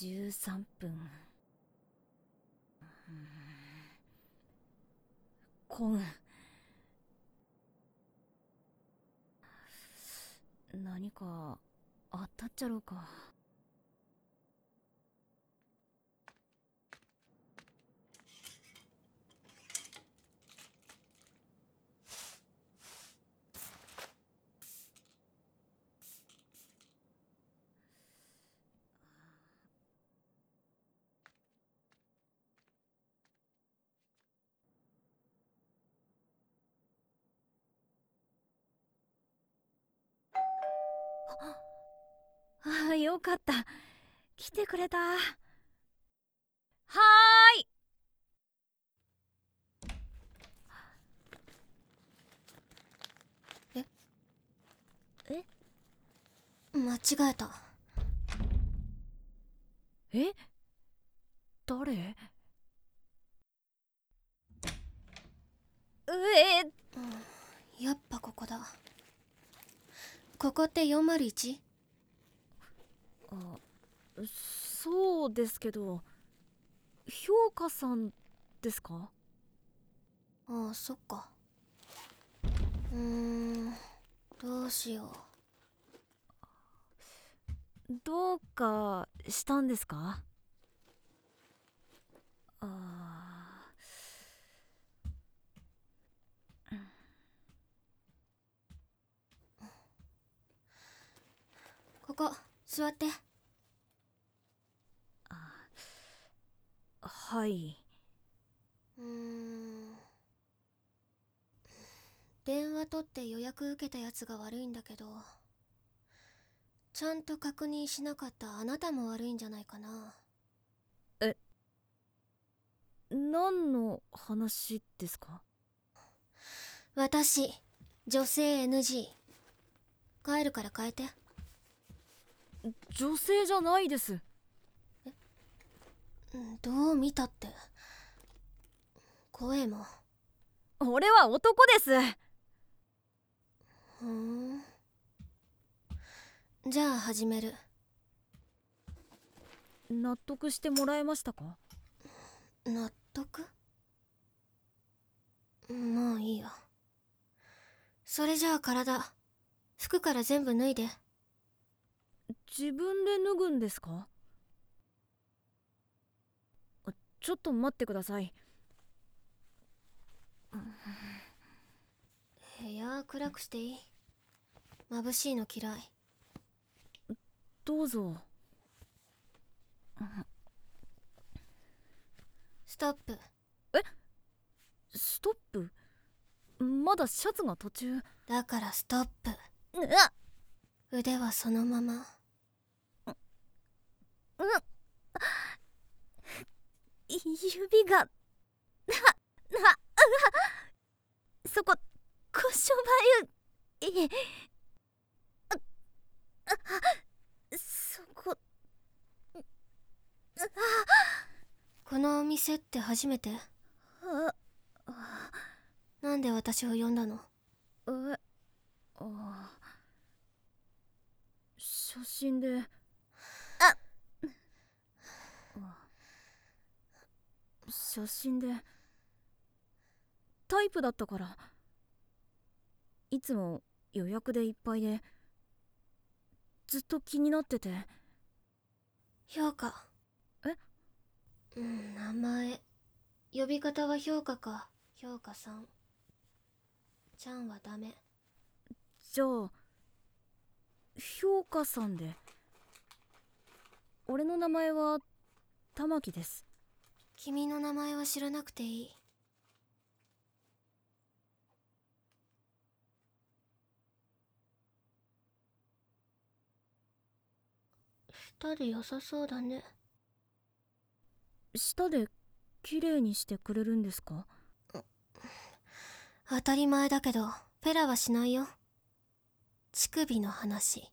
13分。コン、何かあったっちゃろうか。ああ、よかった。来てくれた。はーい。え間違えた。 え、誰？ やっぱここだ。ここって 401？ あ、そうですけど、評価さんですか？ ああ、そっか。どうしよどうかしたんですか？あう。ここ座って。 はい。 電話取って予約受けたやつが悪いんだけど、ちゃんと確認しなかったあなたも悪いんじゃないかな。 何の話ですか？ 私、女性 NG。帰るから変えて。 女性じゃないです。 どう見たって。声も。 俺は男です。 ふん。じゃあ始める。 納得してもらえましたか？ 納得？もういいよ。それじゃあ服から全部脱いで。 自分で脱ぐんですか？ちょっと待ってください。 部屋暗くしていい？眩しいの嫌い。 どうぞ。 ストップ。 ストップ？まだシャツが途中。 だからストップ。 うわ腕はそのまま。 指がそこ、こしょばゆい。そこ、 このお店って初めて？ あなんで私を呼んだの？ えあ、写真で。写真でタイプだったから。いつも予約でいっぱいで、ずっと気になってて。 評価。名前。呼び方は評価か評価さん。ちゃんはダメ。 じゃあ評価さんで。俺の名前は玉木です。 君の名前は知らなくていい。舌で良さそうだね。 舌で綺麗にしてくれるんですか？ 当たり前だけどペラはしないよ。乳首の話。